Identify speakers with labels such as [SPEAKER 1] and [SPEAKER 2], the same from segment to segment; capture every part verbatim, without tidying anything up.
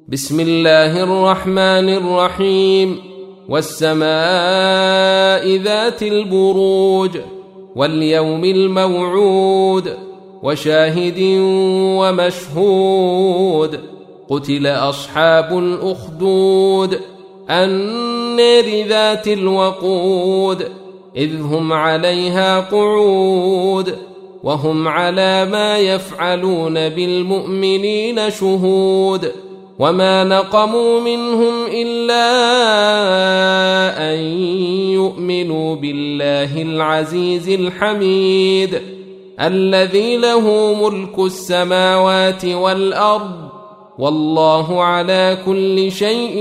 [SPEAKER 1] بسم الله الرحمن الرحيم. والسماء ذات البروج واليوم الموعود وشاهد ومشهود. قتل أصحاب الأخدود النار ذات الوقود إذ هم عليها قعود وهم على ما يفعلون بالمؤمنين شهود. وما نقموا منهم إلا أن يؤمنوا بالله العزيز الحميد الذي له ملك السماوات والأرض والله على كل شيء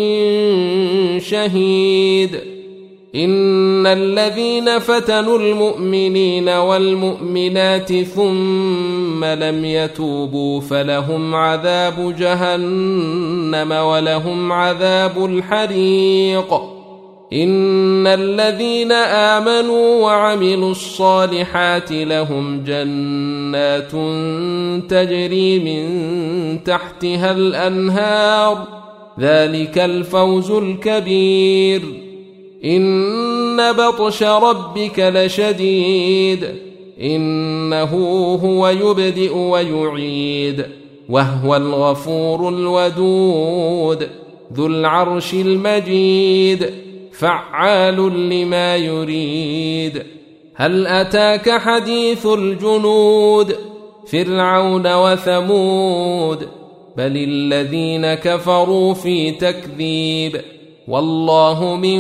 [SPEAKER 1] شهيد. إن الذين فتنوا المؤمنين والمؤمنات ثم لم يتوبوا فلهم عذاب جهنم ولهم عذاب الحريق. إن الذين آمنوا وعملوا الصالحات لهم جنات تجري من تحتها الأنهار ذلك الفوز الكبير. إن بطش ربك لشديد إنه هو يبدئ ويعيد وهو الغفور الودود ذو العرش المجيد فعال لما يريد. هل أتاك حديث الجنود فرعون وثمود بل الذين كفروا في تكذيب والله من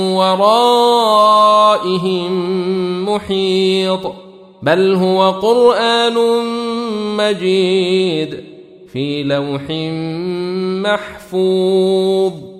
[SPEAKER 1] ورائهم محيط. بل هو قرآن مجيد في لوح محفوظ.